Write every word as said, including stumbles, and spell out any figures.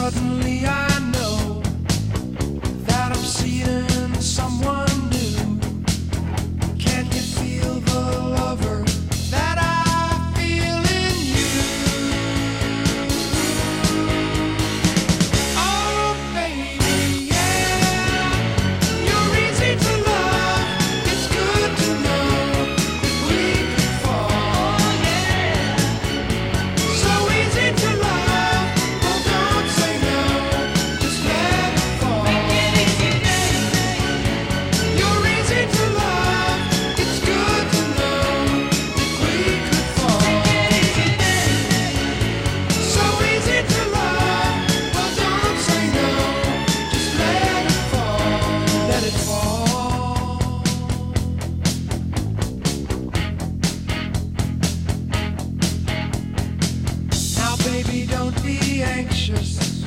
Suddenly I know that I'm seeing someone new. Can't you feel the lover that I feel in you? Oh baby, yeah, you're easy to love. It's good to know that we could fall, yeah. So easy to love, oh don't say no, just let it fall. Make it easy, baby. You're easy to love, it's good to know that we could fall. Make it easy, baby. So easy to love, oh don't say no, just let it fall, let it fall. Now baby, don't be anxious.